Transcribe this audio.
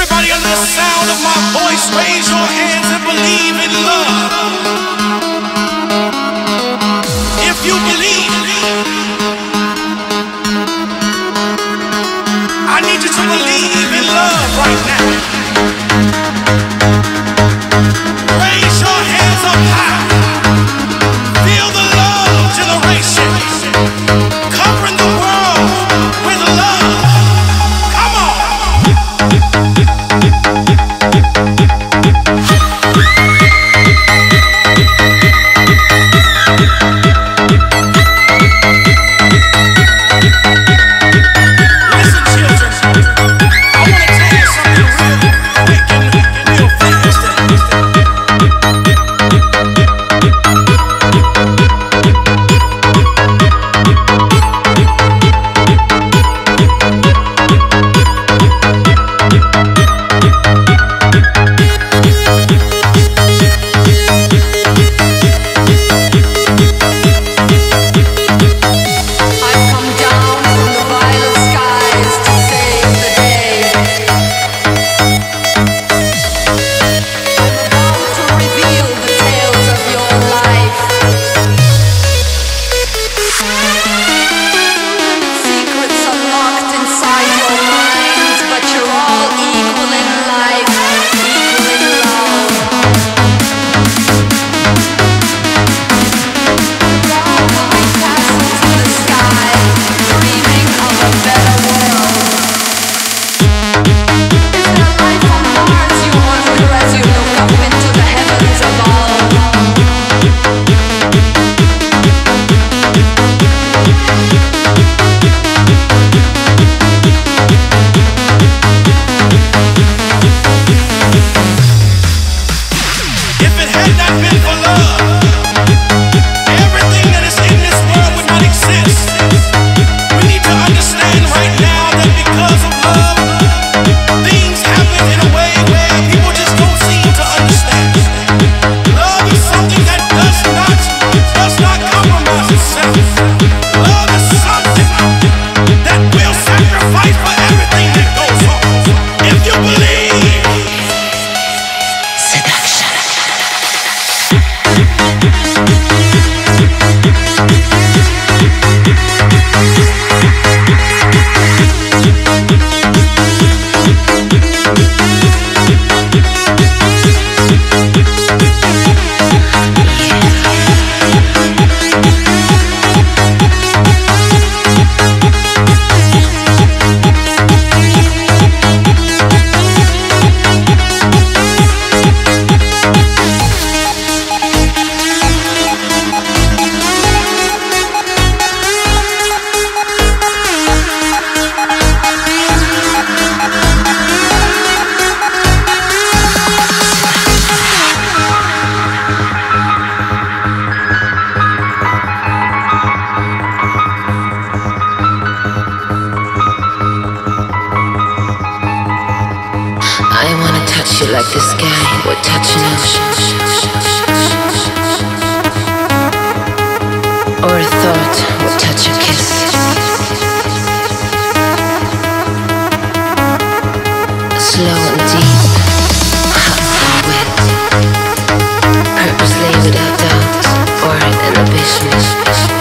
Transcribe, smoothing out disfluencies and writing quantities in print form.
Everybody under the sound of my voice, raise your hands and believe in love. If you believe, I need you to believe in love right now. Raise your hands up high. Feel the love generation covering the world with love. Come on. Listen, children, I want to tell you something real quick and real fast. Like the sky would touch an ocean, or a thought would touch a kiss. Slow and deep, hot and wet, purposely without doubt or inhibition.